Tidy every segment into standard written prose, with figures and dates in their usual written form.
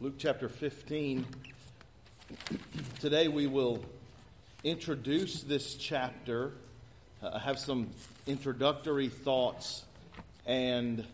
Luke chapter 15. Today we will introduce this chapter, have some introductory thoughts, and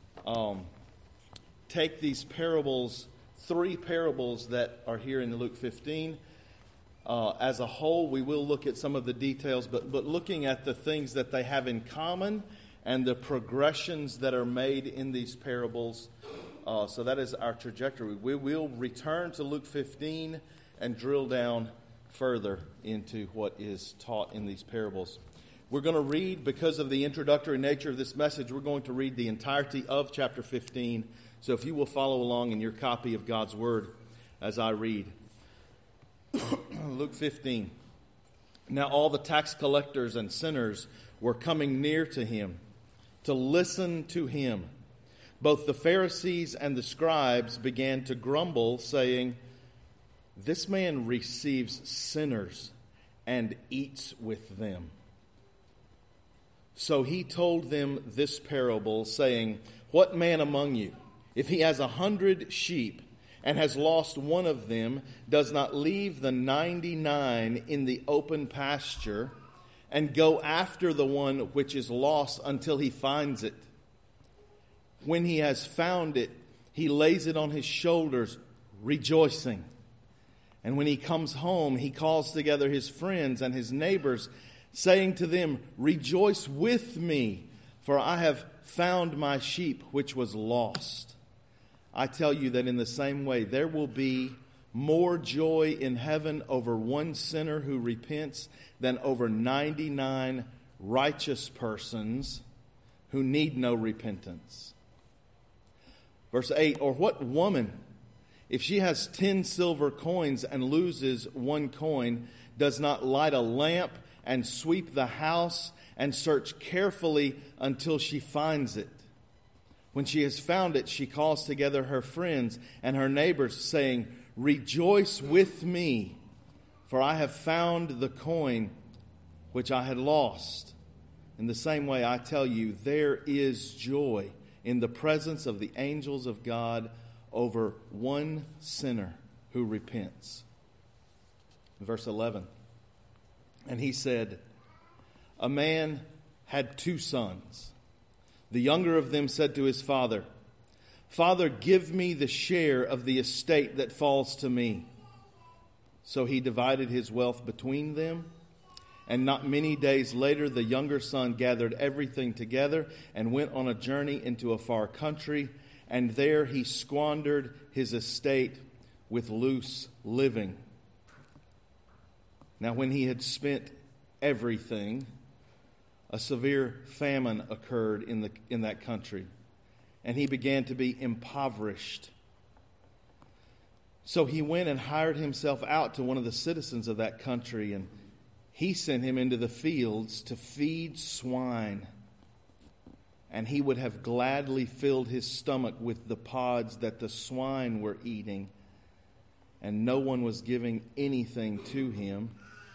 take these parables, three parables that are here in Luke 15. As a whole, we will look at some of the details, but looking at the things that they have in common and the progressions that are made in these parables. So that is our trajectory. We will return to Luke 15 and drill down further into what is taught in these parables. We're going to read, because of the introductory nature of this message, we're going to read the entirety of chapter 15. So if you will follow along in your copy of God's Word as I read. Luke 15. Now all the tax collectors and sinners were coming near to him to listen to him. Both the Pharisees and the scribes began to grumble, saying, "This man receives sinners and eats with them." So he told them this parable, saying, "What man among you, if he has 100 sheep and has lost one of them, does not leave the 99 in the open pasture and go after the one which is lost until he finds it? When he has found it, he lays it on his shoulders, rejoicing. And when he comes home, he calls together his friends and his neighbors, saying to them, 'Rejoice with me, for I have found my sheep which was lost.' I tell you that in the same way, there will be more joy in heaven over one sinner who repents than over 99 righteous persons who need no repentance." Verse 8, "Or what woman, if she has 10 silver coins and loses one coin, does not light a lamp and sweep the house and search carefully until she finds it? When she has found it, she calls together her friends and her neighbors, saying, 'Rejoice with me, for I have found the coin which I had lost.' In the same way, I tell you, there is joy in the presence of the angels of God over one sinner who repents." Verse 11, "And he said, 'A man had 2 sons. The younger of them said to his father, "Father, give me the share of the estate that falls to me." So he divided his wealth between them. And not many days later, the younger son gathered everything together and went on a journey into a far country. And there he squandered his estate with loose living. Now when he had spent everything, a severe famine occurred in that country, and he began to be impoverished. So he went and hired himself out to one of the citizens of that country, and he sent him into the fields to feed swine. And he would have gladly filled his stomach with the pods that the swine were eating, and no one was giving anything to him.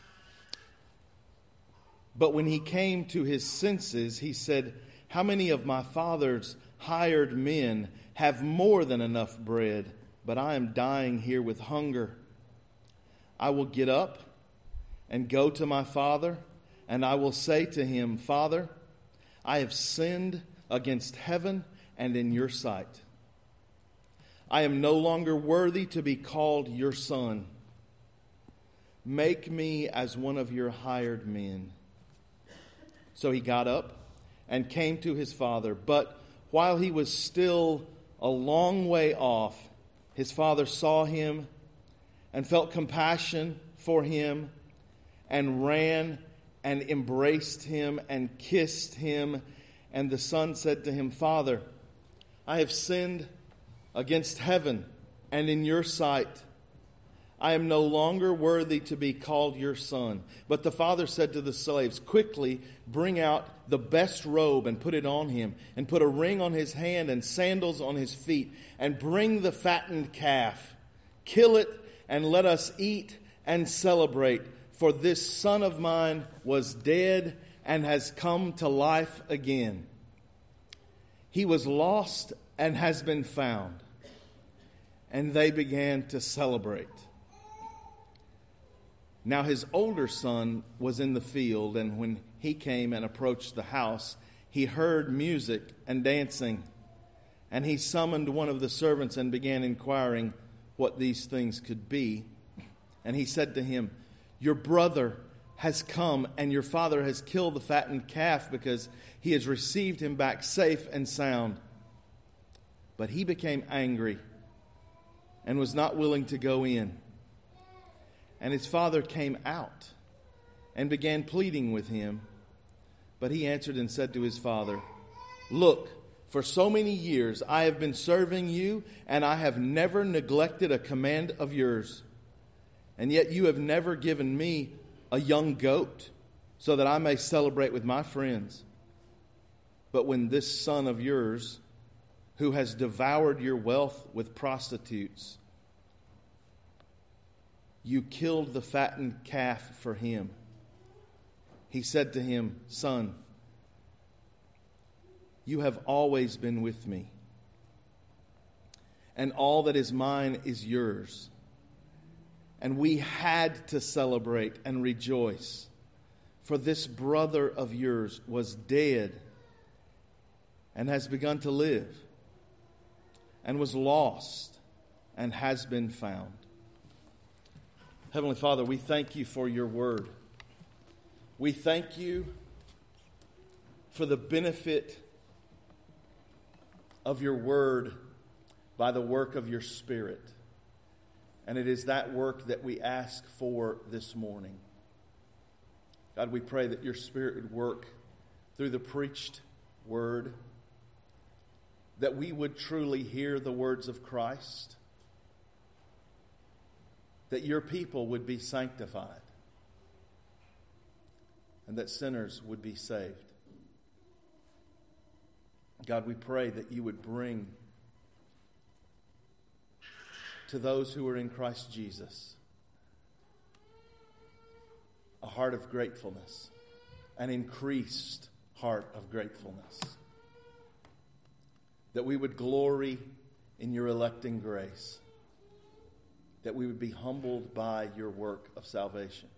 But when he came to his senses, he said, 'How many of my father's hired men have more than enough bread, but I am dying here with hunger? I will get up and go to my father, and I will say to him, Father, I have sinned against heaven and in your sight. I am no longer worthy to be called your son. Make me as one of your hired men.' So he got up and came to his father. But while he was still a long way off, his father saw him and felt compassion for him and ran and embraced him and kissed him. And the son said to him, 'Father, I have sinned against heaven and in your sight. I am no longer worthy to be called your son.' But the father said to the slaves, 'Quickly bring out the best robe and put it on him, and put a ring on his hand and sandals on his feet, and bring the fattened calf. Kill it and let us eat and celebrate. For this son of mine was dead and has come to life again. He was lost and has been found.' and they began to celebrate. Now his older son was in the field, and when he came and approached the house, he heard music and dancing. And he summoned one of the servants and began inquiring what these things could be. And he said to him, "Your brother has come, and your father has killed the fattened calf because he has received him back safe and sound." But he became angry and was not willing to go in. And his father came out and began pleading with him. But he answered and said to his father, "Look, for so many years I have been serving you, and I have never neglected a command of yours. And yet you have never given me a young goat so that I may celebrate with my friends. But when this son of yours, who has devoured your wealth with prostitutes, you killed the fattened calf for him." He said to him, "Son, you have always been with me, and all that is mine is yours. And we had to celebrate and rejoice, for this brother of yours was dead and has begun to live, and was lost and has been found." Heavenly Father, we thank you for your word. We thank you for the benefit of your word by the work of your Spirit. And it is that work that we ask for this morning. God, we pray that your Spirit would work through the preached word, that we would truly hear the words of Christ, that your people would be sanctified, and that sinners would be saved. God, we pray that you would bring to those who are in Christ Jesus a heart of gratefulness, an increased heart of gratefulness, that we would glory in your electing grace, that we would be humbled by your work of salvation.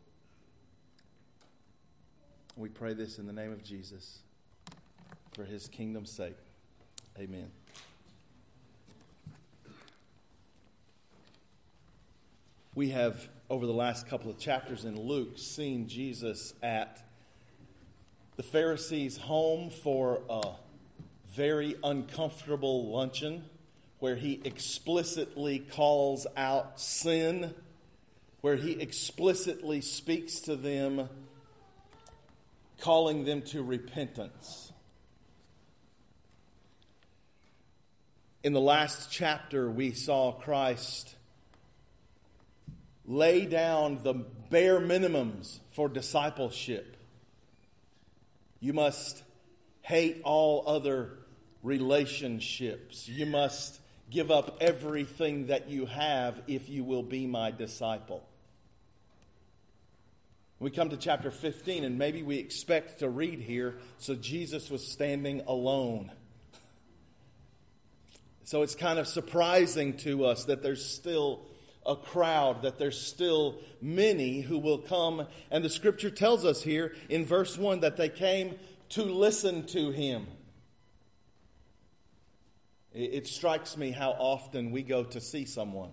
We pray this in the name of Jesus, for his kingdom's sake. Amen. We have, over the last couple of chapters in Luke, seen Jesus at the Pharisees' home for a very uncomfortable luncheon, where he explicitly calls out sin, where he explicitly speaks to them, calling them to repentance. In the last chapter, we saw Christ lay down the bare minimums for discipleship. You must hate all other relationships. You must give up everything that you have if you will be my disciple. We come to chapter 15, and maybe we expect to read here, so Jesus was standing alone. So it's kind of surprising to us that there's still a crowd, that there's still many who will come. And the scripture tells us here in verse 1 that they came to listen to him. It strikes me how often we go to see someone,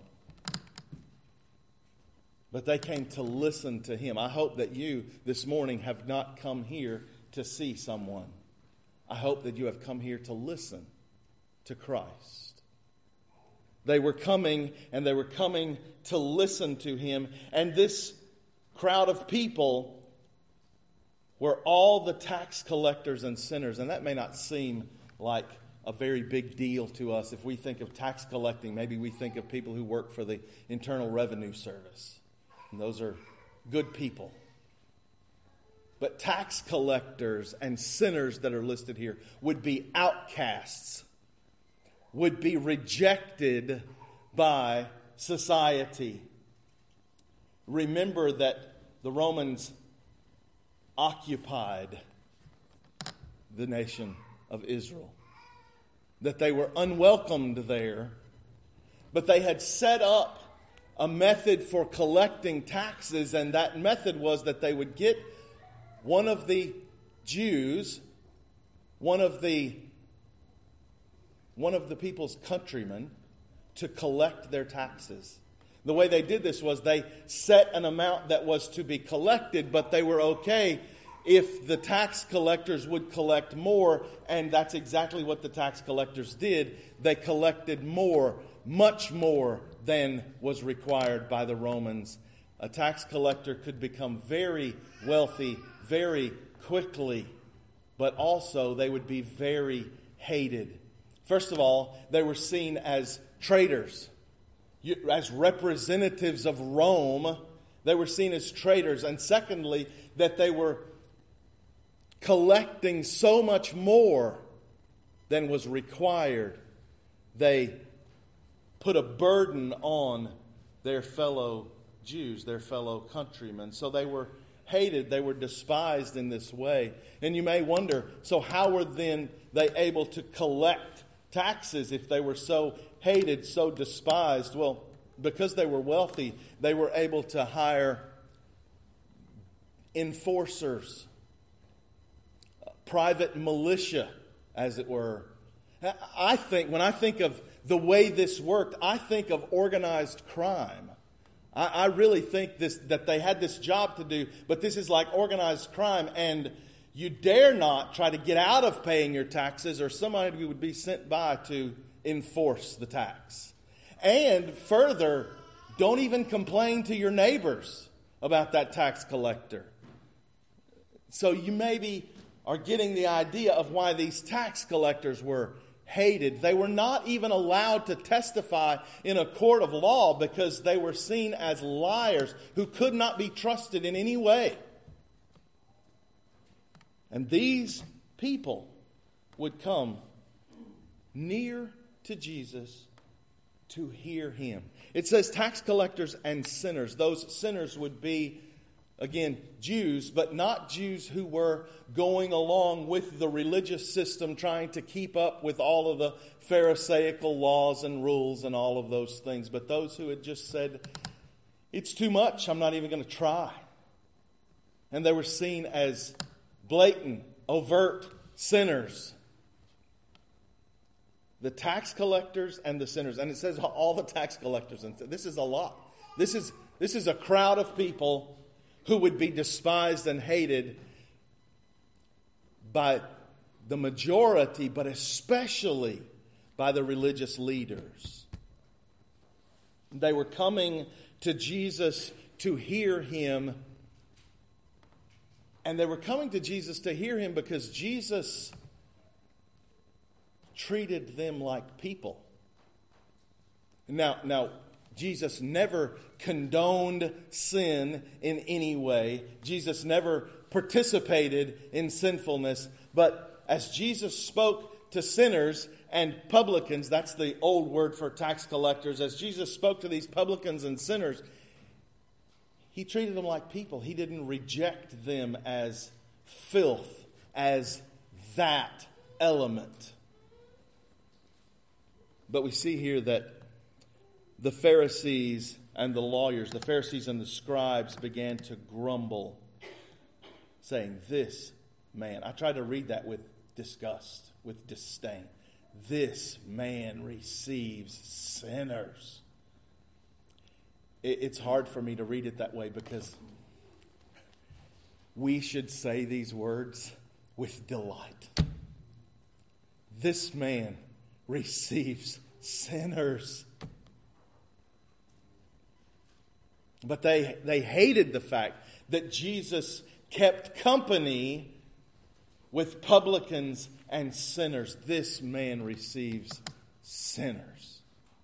but they came to listen to him. I hope that you this morning have not come here to see someone. I hope that you have come here to listen to Christ. They were coming, and they were coming to listen to him. And this crowd of people were all the tax collectors and sinners. And that may not seem like a very big deal to us. If we think of tax collecting, maybe we think of people who work for the Internal Revenue Service. And those are good people. But tax collectors and sinners that are listed here would be outcasts, would be rejected by society. Remember that the Romans occupied the nation of Israel, that they were unwelcomed there, But they had set up a method for collecting taxes, and that method was that they would get one of the Jews, one of the people's countrymen, to collect their taxes. The way they did this was they set an amount that was to be collected, but they were okay if the tax collectors would collect more, and that's exactly what the tax collectors did. They collected more, much more than was required by the Romans. A tax collector could become very wealthy very quickly, but also they would be very hated. First of all, they were seen as traitors. As representatives of Rome, they were seen as traitors. And secondly, that they were collecting so much more than was required. They put a burden on their fellow Jews, their fellow countrymen. So they were hated, they were despised in this way. And you may wonder, so how were then they able to collect taxes if they were so hated, so despised? Well, because they were wealthy, they were able to hire enforcers, private militia, as it were. When I think of the way this worked, I think of organized crime. I really think that they had this job to do, but this is like organized crime, and you dare not try to get out of paying your taxes, or somebody would be sent by to enforce the tax. And further, don't even complain to your neighbors about that tax collector. So you maybe are getting the idea of why these tax collectors were hated. They were not even allowed to testify in a court of law because they were seen as liars who could not be trusted in any way. And these people would come near to Jesus to hear him. It says tax collectors and sinners. Those sinners would be, again, Jews, but not Jews who were going along with the religious system, trying to keep up with all of the Pharisaical laws and rules and all of those things. But those who had just said, it's too much, I'm not even going to try. And they were seen as blatant, overt sinners. The tax collectors and the sinners. And it says all the tax collectors. And this is a lot. This is a crowd of people who would be despised and hated by the majority, but especially by the religious leaders. They were coming to Jesus to hear him. And they were coming to Jesus to hear him because Jesus treated them like people. Now, Jesus never condoned sin in any way. Jesus never participated in sinfulness. But as Jesus spoke to sinners and publicans, that's the old word for tax collectors, as Jesus spoke to these publicans and sinners, he treated them like people. He didn't reject them as filth, as that element. But we see here that the Pharisees and the lawyers, the Pharisees and the scribes began to grumble, saying, this man, I tried to read that with disgust, with disdain. This man receives sinners. It's hard for me to read it that way because we should say these words with delight. This man receives sinners. But they hated the fact that Jesus kept company with publicans and sinners. This man receives sinners.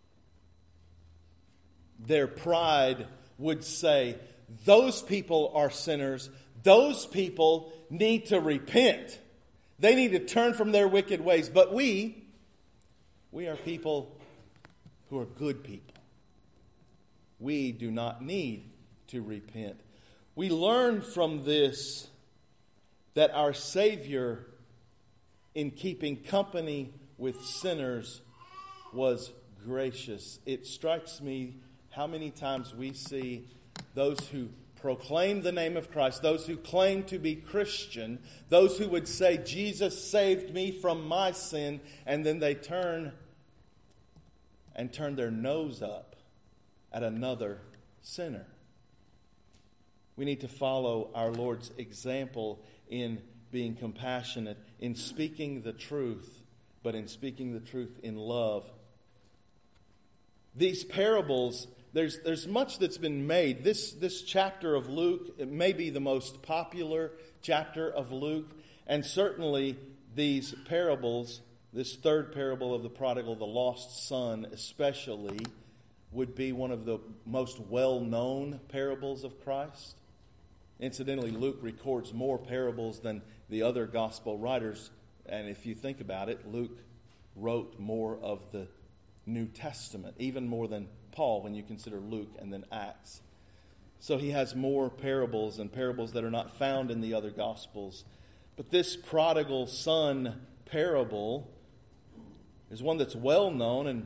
Their pride would say, those people are sinners. Those people need to repent. They need to turn from their wicked ways. But we are people who are good people. We do not need to repent. We learn from this that our Savior, in keeping company with sinners, was gracious. It strikes me how many times we see those who proclaim the name of Christ, those who claim to be Christian, those who would say, Jesus saved me from my sin, and then they turn their nose up at another sinner. We need to follow our Lord's example in being compassionate, in speaking the truth, but in speaking the truth in love. These parables, there's much that's been made. This chapter of Luke, it may be the most popular chapter of Luke, and certainly these parables, this third parable of the prodigal, the lost son especially, would be one of the most well-known parables of Christ. Incidentally, Luke records more parables than the other gospel writers, and if you think about it, Luke wrote more of the New Testament, even more than Paul when you consider Luke and then Acts. So he has more parables and parables that are not found in the other gospels. But this prodigal son parable is one that's well known and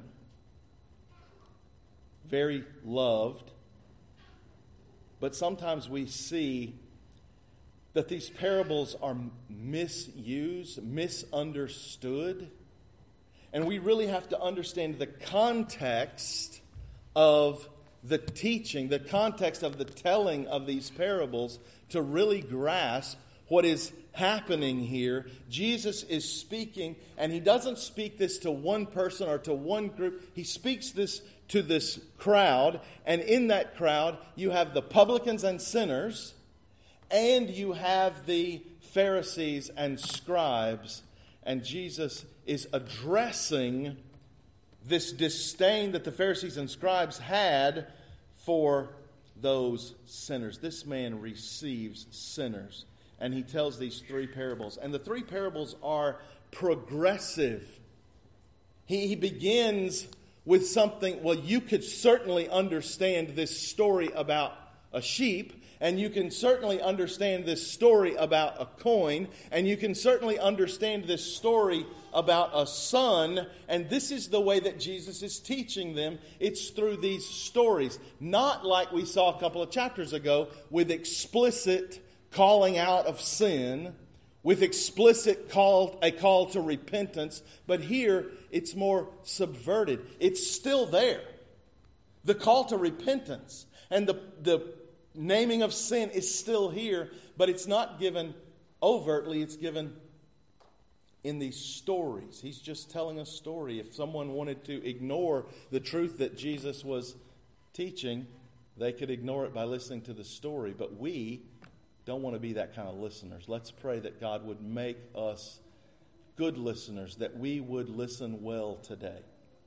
very loved. But sometimes we see that these parables are misused, misunderstood. And we really have to understand the context of the teaching, the context of the telling of these parables to really grasp what is happening here. Jesus is speaking, and he doesn't speak this to one person or to one group. He speaks this to this crowd, and in that crowd you have the publicans and sinners, and you have the Pharisees and scribes. And Jesus is addressing this disdain that the Pharisees and scribes had for those sinners. This man receives sinners. And he tells these three parables. And the three parables are progressive. He begins with something, well, you could certainly understand this story about a sheep, and you can certainly understand this story about a coin, and you can certainly understand this story about a son, and this is the way that Jesus is teaching them. It's through these stories, not like we saw a couple of chapters ago with explicit calling out of sin, with explicit a call to repentance, but here it's more subverted. It's still there. The call to repentance and the naming of sin is still here, but it's not given overtly, it's given in these stories. He's just telling a story. If someone wanted to ignore the truth that Jesus was teaching, they could ignore it by listening to the story, but we don't want to be that kind of listeners. Let's pray that God would make us good listeners, that we would listen well today.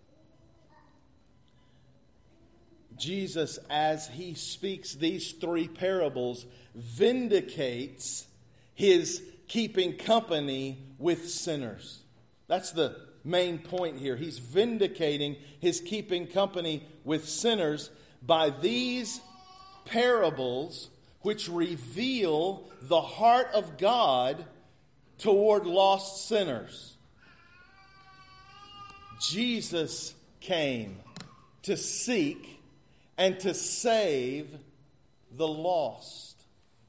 Jesus, as he speaks these three parables, vindicates his keeping company with sinners. That's the main point here. He's vindicating his keeping company with sinners by these parables, which reveal the heart of God toward lost sinners. Jesus came to seek and to save the lost.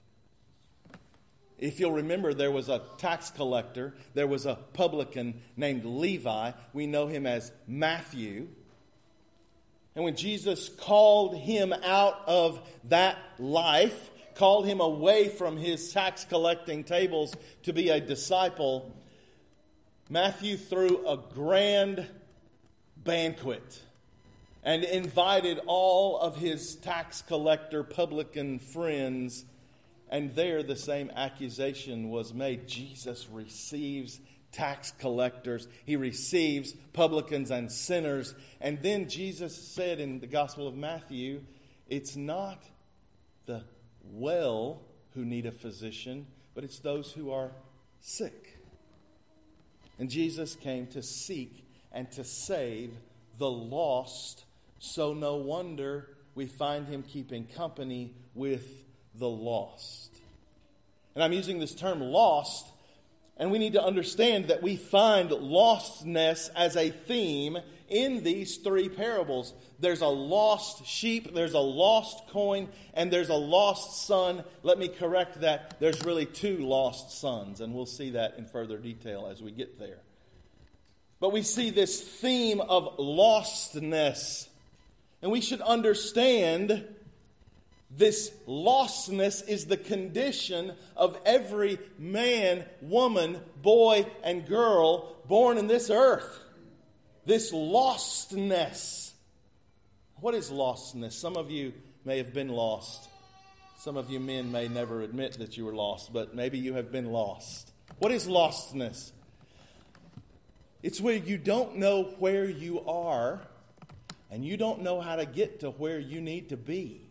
If you'll remember, there was a tax collector, there was a publican named Levi. We know him as Matthew. And when Jesus called him out of that life, called him away from his tax collecting tables to be a disciple, Matthew threw a grand banquet and invited all of his tax collector publican friends. And there the same accusation was made. Jesus receives tax collectors. He receives publicans and sinners. And then Jesus said in the Gospel of Matthew, it's not the well who need a physician, but it's those who are sick. And Jesus came to seek and to save the lost, so no wonder we find him keeping company with the lost. And I'm using this term lost, and we need to understand that we find lostness as a theme in these three parables. There's a lost sheep, there's a lost coin, and there's a lost son. Let me correct that. There's really two lost sons, and we'll see that in further detail as we get there. But we see this theme of lostness, and we should understand this lostness is the condition of every man, woman, boy, and girl born in this earth. This lostness. What is lostness? Some of you may have been lost. Some of you men may never admit that you were lost, but maybe you have been lost. What is lostness? It's where you don't know where you are, and you don't know how to get to where you need to be.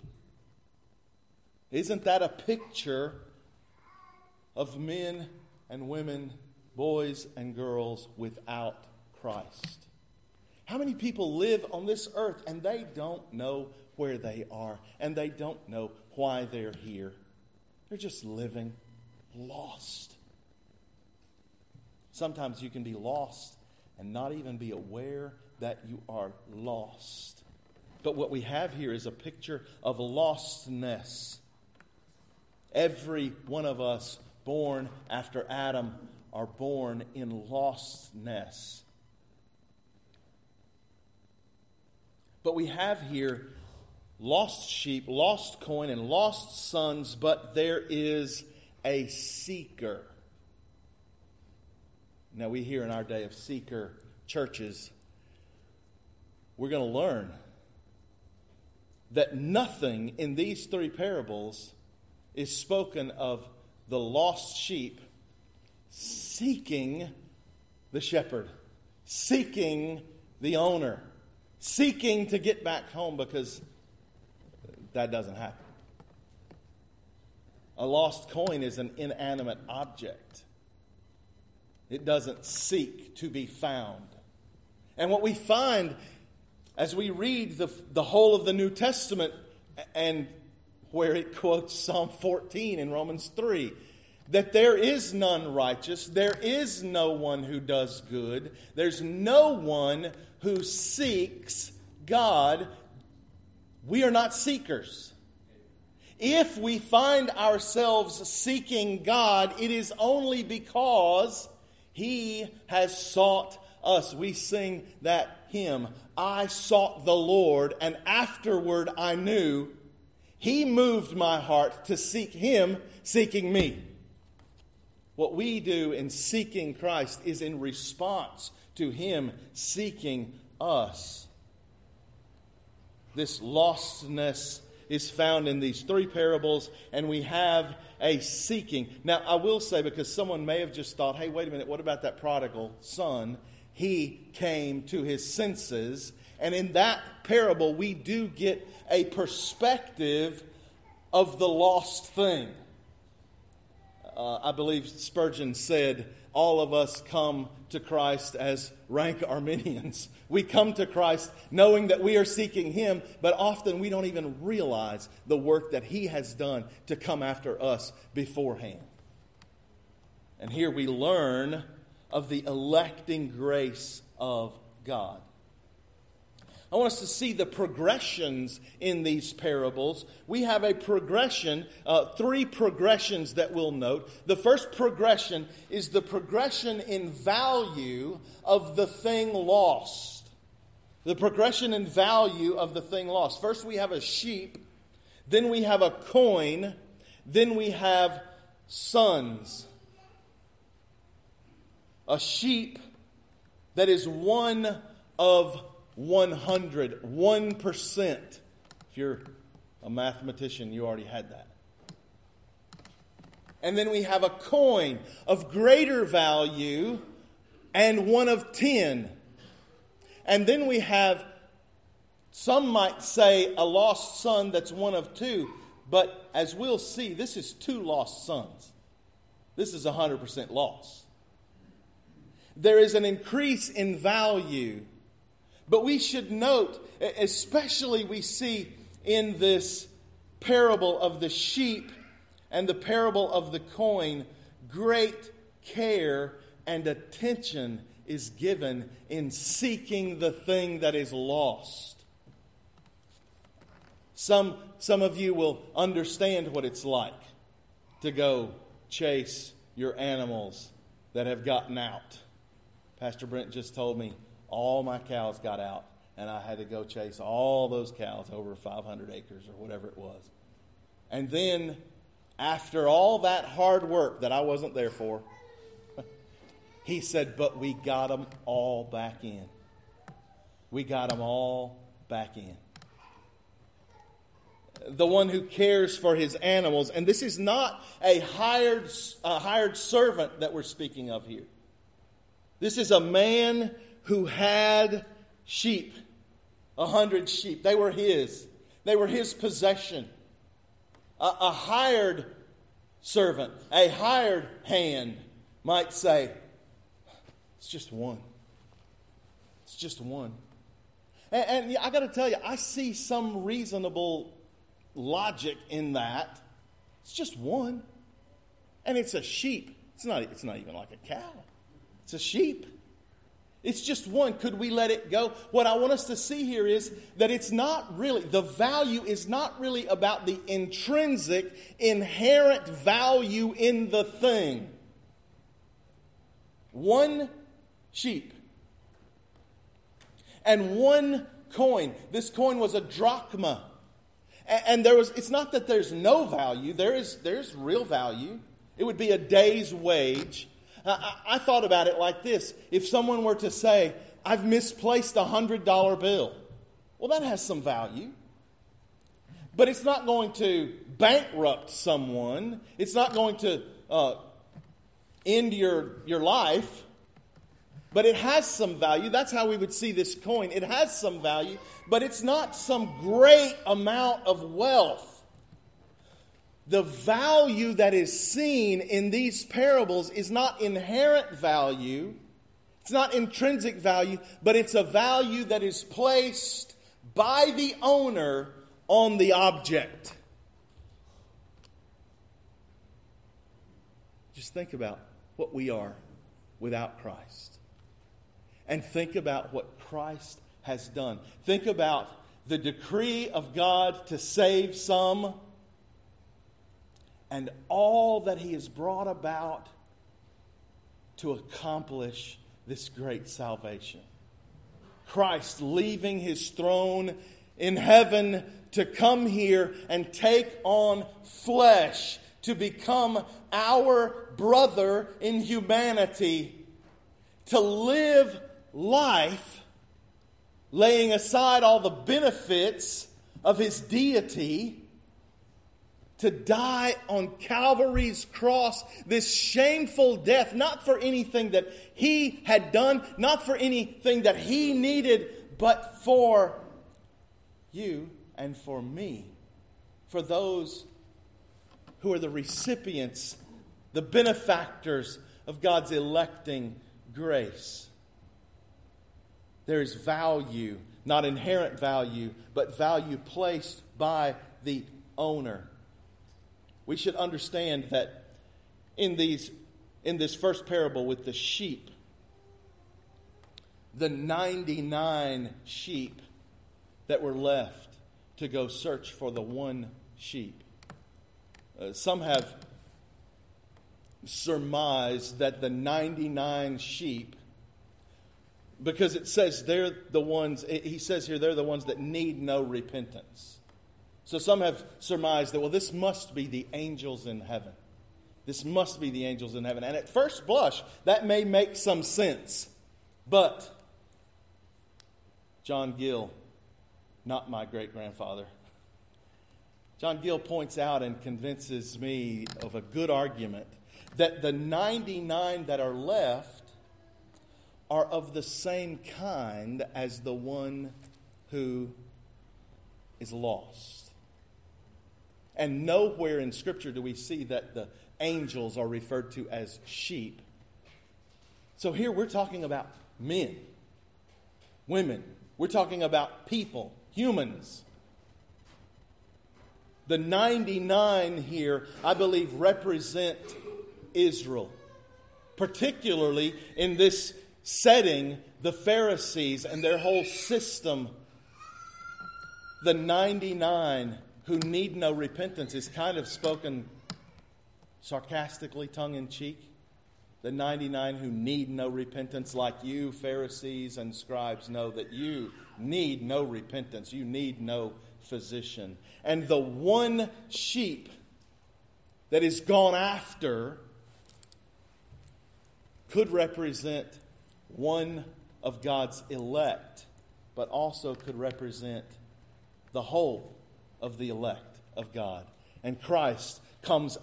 Isn't that a picture of men and women, boys and girls without Christ? How many people live on this earth and they don't know where they are, and they don't know why they're here? They're just living lost. Sometimes you can be lost and not even be aware that you are lost. But what we have here is a picture of lostness. Every one of us born after Adam are born in lostness. But we have here lost sheep, lost coin, and lost sons, but there is a seeker. Now, we hear in our day of seeker churches, we're going to learn that nothing in these three parables is spoken of the lost sheep seeking the shepherd, seeking the owner, seeking to get back home, because that doesn't happen. A lost coin is an inanimate object. It doesn't seek to be found. And what we find as we read the whole of the New Testament, and where it quotes Psalm 14 in Romans 3, that there is none righteous, there is no one who does good, there's no one who seeks God. We are not seekers. If we find ourselves seeking God, it is only because He has sought us. We sing that hymn, I sought the Lord, and afterward I knew He moved my heart to seek Him, seeking me. What we do in seeking Christ is in response to Him seeking us. This lostness is found in these three parables, and we have a seeking. Now, I will say, because someone may have just thought, hey, wait a minute, what about that prodigal son? He came to his senses, and in that parable we do get a perspective of the lost thing. I believe Spurgeon said, all of us come to Christ as rank Arminians. We come to Christ knowing that we are seeking Him, but often we don't even realize the work that He has done to come after us beforehand. And here we learn of the electing grace of God. I want us to see the progressions in these parables. We have a progression, three progressions that we'll note. The first progression is the progression in value of the thing lost. The progression in value of the thing lost. First we have a sheep, then we have a coin, then we have sons. A sheep that is one of 100, 1%. If you're a mathematician, you already had that. And then we have a coin of greater value and one of 10. And then we have, some might say, a lost son that's one of 2. But as we'll see, this is 2 lost sons. This is 100% loss. There is an increase in value. But we should note, especially we see in this parable of the sheep and the parable of the coin, great care and attention is given in seeking the thing that is lost. Some of you will understand what it's like to go chase your animals that have gotten out. Pastor Brent just told me all my cows got out, and I had to go chase all those cows over 500 acres or whatever it was. And then, after all that hard work that I wasn't there for, he said, but we got them all back in. We got them all back in. The one who cares for his animals, and this is not a hired servant that we're speaking of here. This is a man who had sheep, 100 sheep. They were his. They were his possession. A hired servant, a hired hand might say, it's just one. It's just one. And I got to tell you, I see some reasonable logic in that. It's just one. And it's a sheep. It's not even like a cow. It's a sheep. It's just one. Could we let it go? What I want us to see here is that it's not really, the value is not really about the intrinsic, inherent value in the thing. One sheep and one coin. This coin was a drachma. And it's not that there's no value. There's real value. It would be a day's wage. I thought about it like this. If someone were to say, I've misplaced a $100 bill. Well, that has some value. But it's not going to bankrupt someone. It's not going to end your life. But it has some value. That's how we would see this coin. It has some value, but it's not some great amount of wealth. The value that is seen in these parables is not inherent value. It's not intrinsic value, but it's a value that is placed by the owner on the object. Just think about what we are without Christ. And think about what Christ has done. Think about the decree of God to save some and all that He has brought about to accomplish this great salvation. Christ leaving His throne in heaven to come here and take on flesh, to become our brother in humanity, to live life, laying aside all the benefits of His deity, to die on Calvary's cross, this shameful death, not for anything that He had done, not for anything that He needed, but for you and for me, for those who are the recipients, the benefactors of God's electing grace. There is value, not inherent value, but value placed by the owner. We should understand that in this first parable with the sheep, the 99 sheep that were left to go search for the one sheep. Some have surmised that the 99 sheep, because it says they're the ones, he says here they're the ones that need no repentance. So some have surmised that, well, this must be the angels in heaven. This must be the angels in heaven. And at first blush, that may make some sense. But John Gill, not my great-grandfather, John Gill points out and convinces me of a good argument that the 99 that are left are of the same kind as the one who is lost. And nowhere in Scripture do we see that the angels are referred to as sheep. So here we're talking about men, women. We're talking about people, humans. The 99 here, I believe, represent Israel. Particularly in this setting, the Pharisees and their whole system, the 99 who need no repentance, is kind of spoken sarcastically, tongue-in-cheek. The 99 who need no repentance, like you, Pharisees and scribes, know that you need no repentance. You need no physician. And the one sheep that is gone after could represent one of God's elect, but also could represent the whole of the elect of God. And Christ comes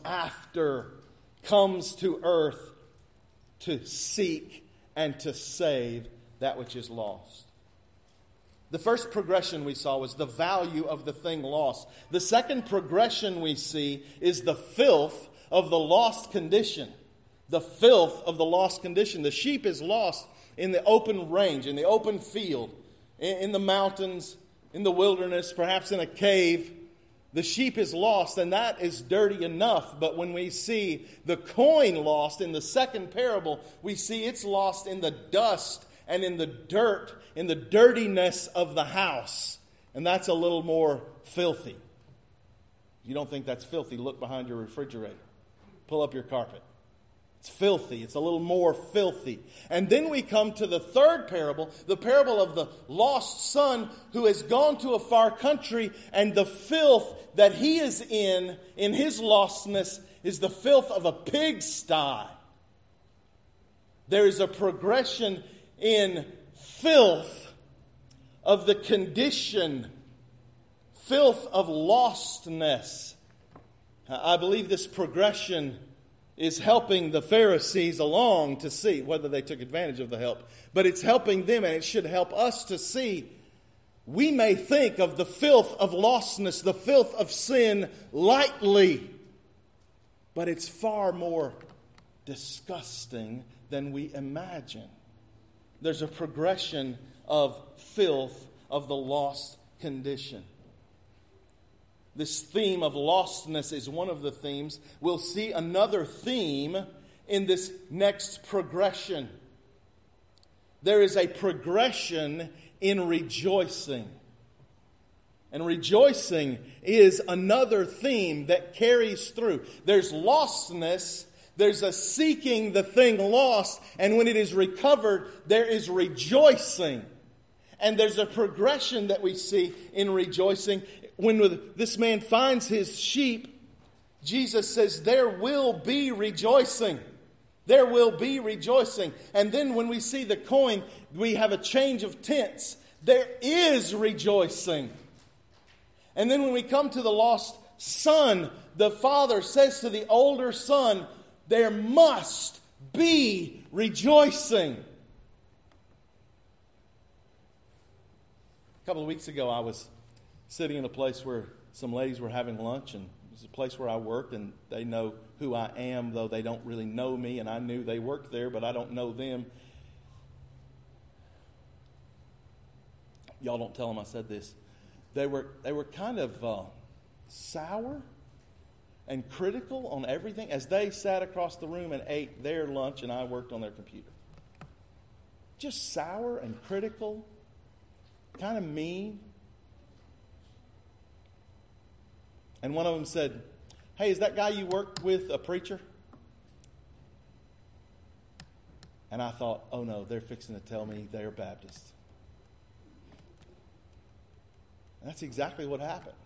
to earth to seek and to save that which is lost. The first progression we saw was the value of the thing lost. The second progression we see is the filth of the lost condition. The filth of the lost condition. The sheep is lost in the open range, in the open field, in the mountains, in the wilderness, perhaps in a cave. The sheep is lost, and that is dirty enough. But when we see the coin lost in the second parable, we see it's lost in the dust and in the dirt, in the dirtiness of the house. And that's a little more filthy. If you don't think that's filthy, look behind your refrigerator. Pull up your carpet. It's filthy. It's a little more filthy. And then we come to the third parable, the parable of the lost son who has gone to a far country, and the filth that he is in his lostness, is the filth of a pigsty. There is a progression in filth of the condition, filth of lostness. I believe this progression is helping the Pharisees along to see whether they took advantage of the help. But it's helping them, and it should help us to see. We may think of the filth of lostness, the filth of sin, lightly. But it's far more disgusting than we imagine. There's a progression of filth of the lost condition. This theme of lostness is one of the themes. We'll see another theme in this next progression. There is a progression in rejoicing. And rejoicing is another theme that carries through. There's lostness, there's a seeking the thing lost, and when it is recovered, there is rejoicing. And there's a progression that we see in rejoicing. When this man finds his sheep, Jesus says, there will be rejoicing. There will be rejoicing. And then when we see the coin, we have a change of tense. There is rejoicing. And then when we come to the lost son, the father says to the older son, there must be rejoicing. A couple of weeks ago, I was sitting in a place where some ladies were having lunch, and it was a place where I worked, and they know who I am, though they don't really know me, and I knew they worked there, but I don't know them. Y'all don't tell them I said this. They were kind of sour and critical on everything as they sat across the room and ate their lunch, and I worked on their computer. Just sour and critical, kind of mean. And one of them said, hey, is that guy you work with a preacher? And I thought, oh no, they're fixing to tell me they're Baptist. And that's exactly what happened.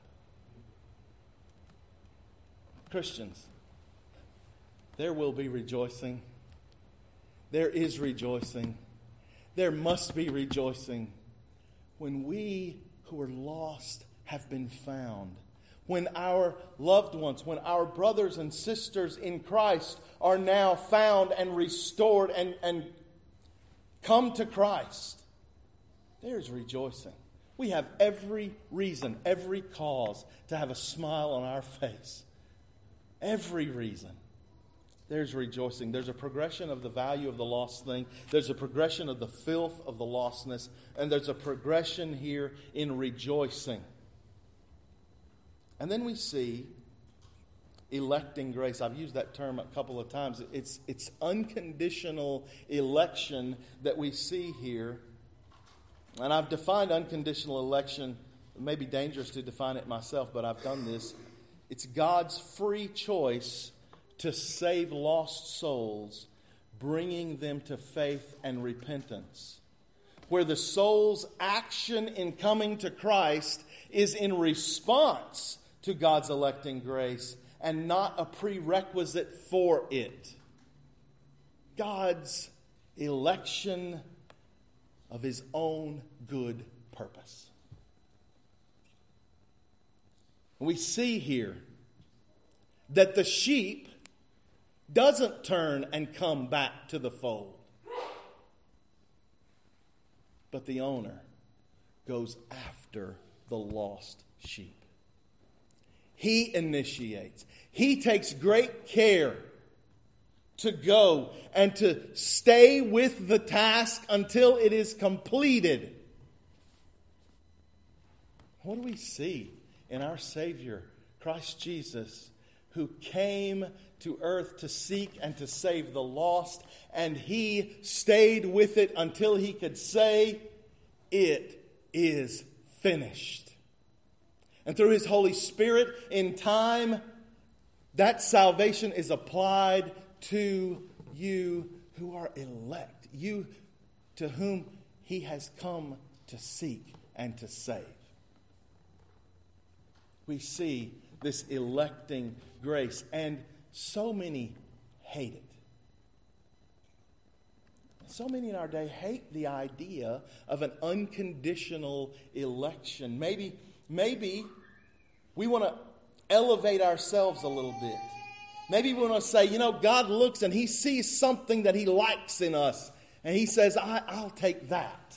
Christians, there will be rejoicing. There is rejoicing. There must be rejoicing when we who are lost have been found. When our loved ones, when our brothers and sisters in Christ are now found and restored and come to Christ, there's rejoicing. We have every reason, every cause to have a smile on our face. Every reason. There's rejoicing. There's a progression of the value of the lost thing. There's a progression of the filth of the lostness. And there's a progression here in rejoicing. And then we see electing grace. I've used that term a couple of times. It's unconditional election that we see here. And I've defined unconditional election. It may be dangerous to define it myself, but I've done this. It's God's free choice to save lost souls, bringing them to faith and repentance, where the soul's action in coming to Christ is in response to God's electing grace and not a prerequisite for it. God's election of His own good purpose. We see here that the sheep doesn't turn and come back to the fold, but the owner goes after the lost sheep. He initiates. He takes great care to go and to stay with the task until it is completed. What do we see in our Savior, Christ Jesus, who came to earth to seek and to save the lost, and He stayed with it until He could say, "It is finished." And through His Holy Spirit, in time, that salvation is applied to you who are elect, you to whom He has come to seek and to save. We see this electing grace, and so many hate it. So many in our day hate the idea of an unconditional election. Maybe we want to elevate ourselves a little bit. Maybe we want to say, God looks and He sees something that He likes in us. And He says, I'll take that.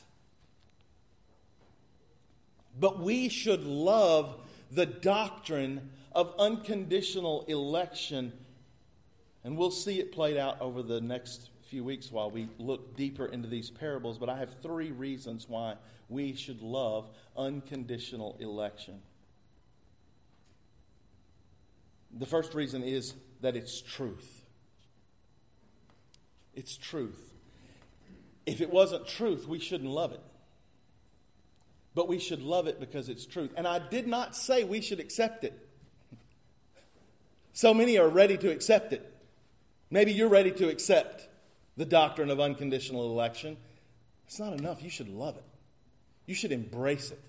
But we should love the doctrine of unconditional election. And we'll see it played out over the next few weeks while we look deeper into these parables. But I have 3 reasons why we should love unconditional election. The first reason is that it's truth. It's truth. If it wasn't truth, we shouldn't love it. But we should love it because it's truth. And I did not say we should accept it. So many are ready to accept it. Maybe you're ready to accept the doctrine of unconditional election. It's not enough. You should love it. You should embrace it.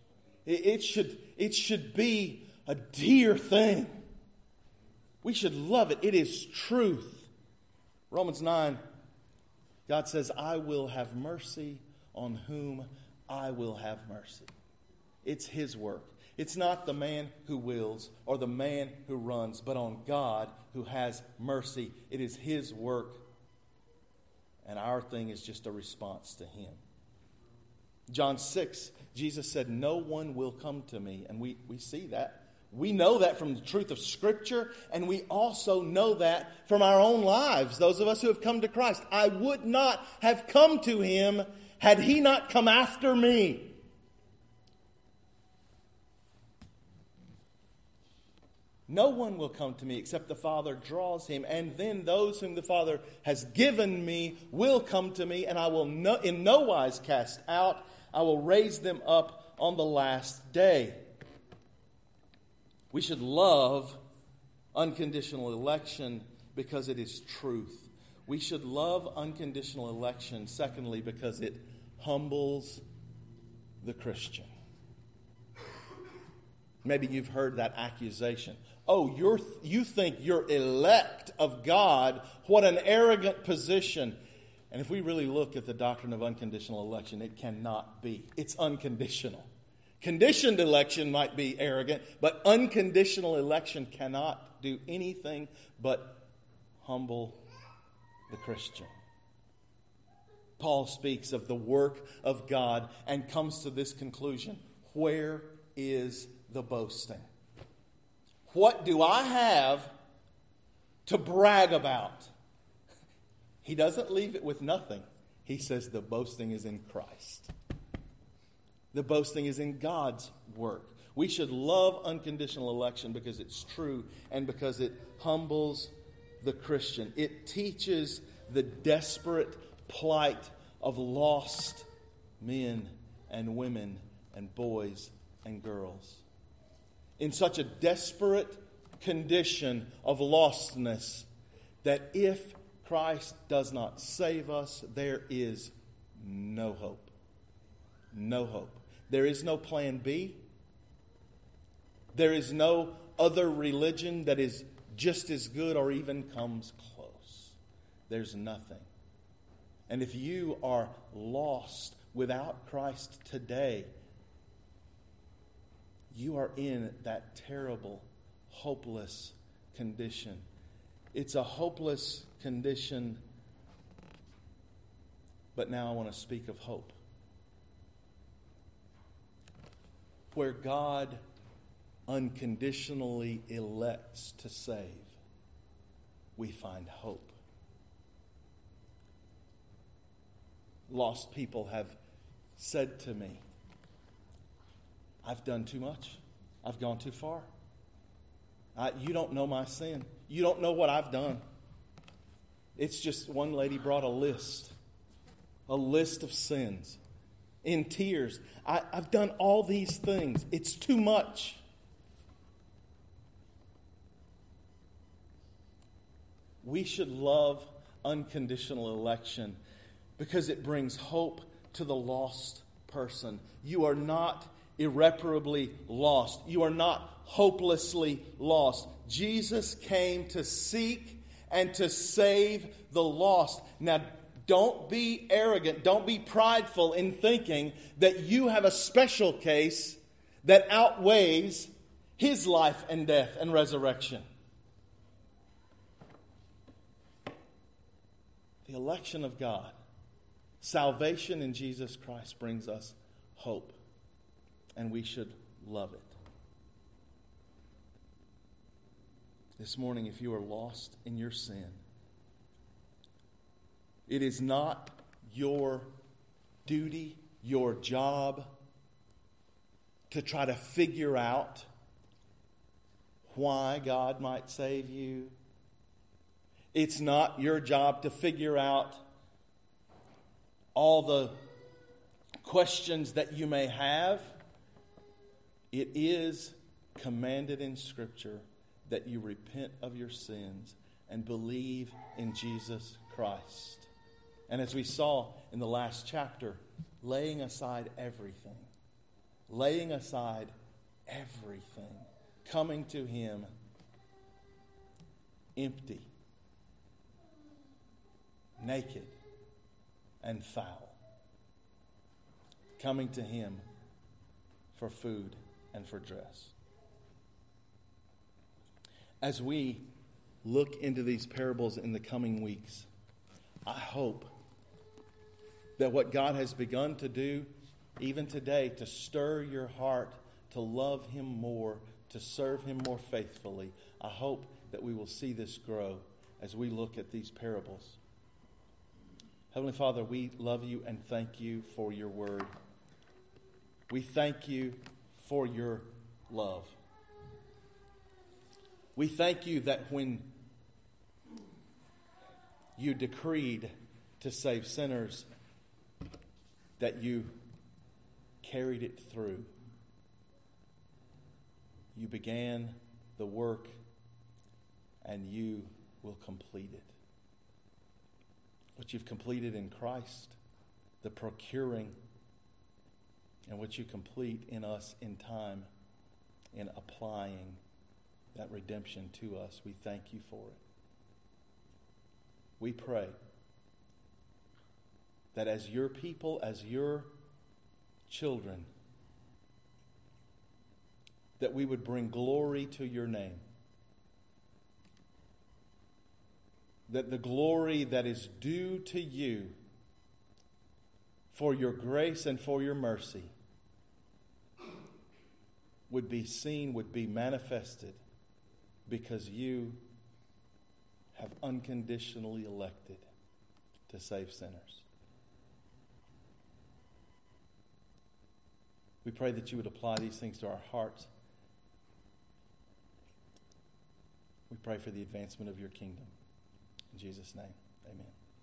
It should be a dear thing. We should love it. It is truth. Romans 9, God says, "I will have mercy on whom I will have mercy." It's His work. It's not the man who wills or the man who runs, but on God who has mercy. It is His work. And our thing is just a response to Him. John 6, Jesus said, "No one will come to me." And we see that. We know that from the truth of Scripture, and we also know that from our own lives, those of us who have come to Christ. I would not have come to Him had He not come after me. No one will come to me except the Father draws him, and then those whom the Father has given me will come to me, and I will in no wise cast out. I will raise them up on the last day. We should love unconditional election because it is truth. We should love unconditional election, secondly, because it humbles the Christian. Maybe you've heard that accusation. Oh, you think you're elect of God. What an arrogant position. And if we really look at the doctrine of unconditional election, it cannot be. It's unconditional. Conditioned election might be arrogant, but unconditional election cannot do anything but humble the Christian. Paul speaks of the work of God and comes to this conclusion. Where is the boasting? What do I have to brag about? He doesn't leave it with nothing. He says the boasting is in Christ. The boasting is in God's work. We should love unconditional election because it's true and because it humbles the Christian. It teaches the desperate plight of lost men and women and boys and girls. In such a desperate condition of lostness that if Christ does not save us, there is no hope. No hope. There is no plan B. There is no other religion that is just as good or even comes close. There's nothing. And if you are lost without Christ today, you are in that terrible, hopeless condition. It's a hopeless condition, but now I want to speak of hope. Where God unconditionally elects to save, we find hope. Lost people have said to me, I've done too much. I've gone too far. You don't know my sin. You don't know what I've done. It's just one lady brought a list of sins in tears. I've done all these things. It's too much. We should love unconditional election because it brings hope to the lost person. You are not irreparably lost. You are not hopelessly lost. Jesus came to seek and to save the lost. Now, don't be arrogant. Don't be prideful in thinking that you have a special case that outweighs His life and death and resurrection. The election of God, salvation in Jesus Christ brings us hope, and we should love it. This morning, if you are lost in your sin, it is not your duty, your job, to try to figure out why God might save you. It's not your job to figure out all the questions that you may have. It is commanded in Scripture that you repent of your sins and believe in Jesus Christ. And as we saw in the last chapter, laying aside everything, coming to Him empty, naked, and foul, coming to Him for food and for dress. As we look into these parables in the coming weeks, I hope that what God has begun to do, even today, to stir your heart to love Him more, to serve Him more faithfully, I hope that we will see this grow as we look at these parables. Heavenly Father, we love You and thank You for Your word. We thank You for Your love. We thank You that when You decreed to save sinners, that You carried it through. You began the work and You will complete it. What You've completed in Christ, the procuring, and what You complete in us in time, in applying that redemption to us. We thank You for it. We pray that as Your people, as Your children, that we would bring glory to Your name. That the glory that is due to You for Your grace and for Your mercy would be seen, would be manifested, because You have unconditionally elected to save sinners. We pray that you would apply these things to our hearts. We pray for the advancement of your kingdom. In Jesus' name, amen.